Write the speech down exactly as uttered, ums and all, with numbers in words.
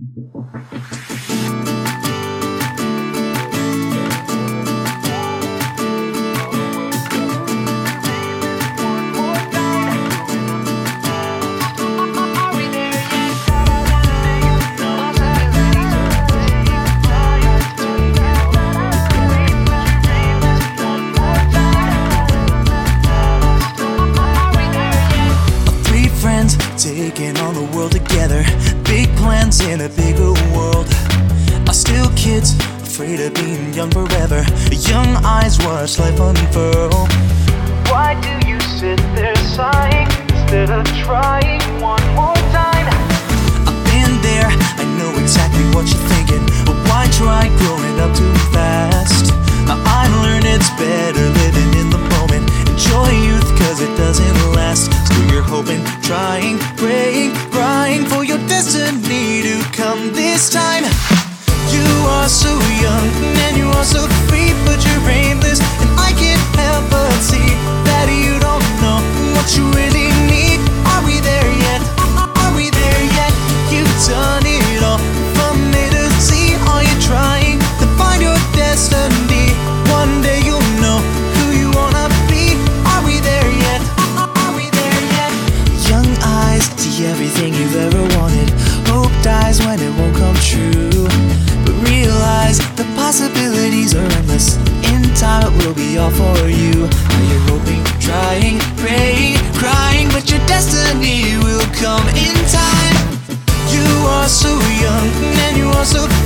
Taking on the world together, big plans in a bigger world. Are still kids, afraid of being young forever. Young eyes watch life unfurl. Why do you sit there sighing instead of trying one more time? I've been there, I know exactly what you're thinking. But why try growing up too fast? I learned it's better living in the moment. Enjoy youth cause it doesn't last. Still you're hoping, trying, praying, crying for your destiny to come this time. You are so young and you are so free, but you're aimless, and I can't help but see that you don't know what you really need. Are we there yet? Are we there yet? You've done it all from A to Z. Are you trying to find your destiny? One day you'll know who you wanna be. Are we there yet? Are we there yet? Young eyes see everything you've ever wanted. Hope dies when it won't come true, but realize the possibilities are endless. In time it will be all for you. Now you're hoping, trying, praying, crying, but your destiny will come in time. You are so young and you are so